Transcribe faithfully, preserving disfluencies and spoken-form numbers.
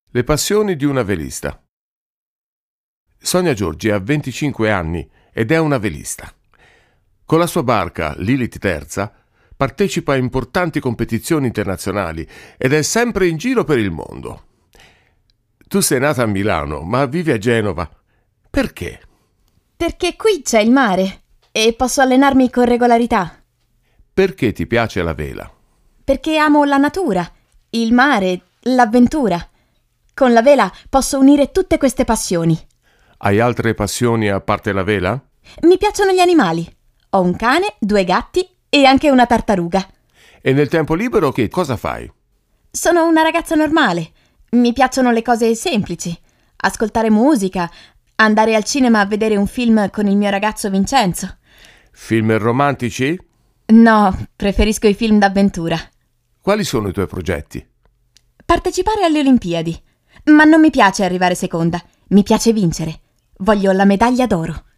Le passioni di una velista. Sonia Giorgi ha venticinque anni ed è una velista. Con la sua barca, Lilith terza, partecipa a importanti competizioni internazionali ed è sempre in giro per il mondo. Tu sei nata a Milano, ma vivi a Genova. Perché? Perché qui c'è il mare e posso allenarmi con regolarità. Perché ti piace la vela? Perché amo la natura, il mare, l'avventura. Con la vela posso unire tutte queste passioni. Hai altre passioni a parte la vela? Mi piacciono gli animali. Ho un cane, due gatti e anche una tartaruga. E nel tempo libero che cosa fai? Sono una ragazza normale. Mi piacciono le cose semplici. Ascoltare musica, andare al cinema a vedere un film con il mio ragazzo Vincenzo. Film romantici? No, preferisco i film d'avventura. Quali sono i tuoi progetti? Partecipare alle Olimpiadi. Ma non mi piace arrivare seconda. Mi piace vincere. Voglio la medaglia d'oro.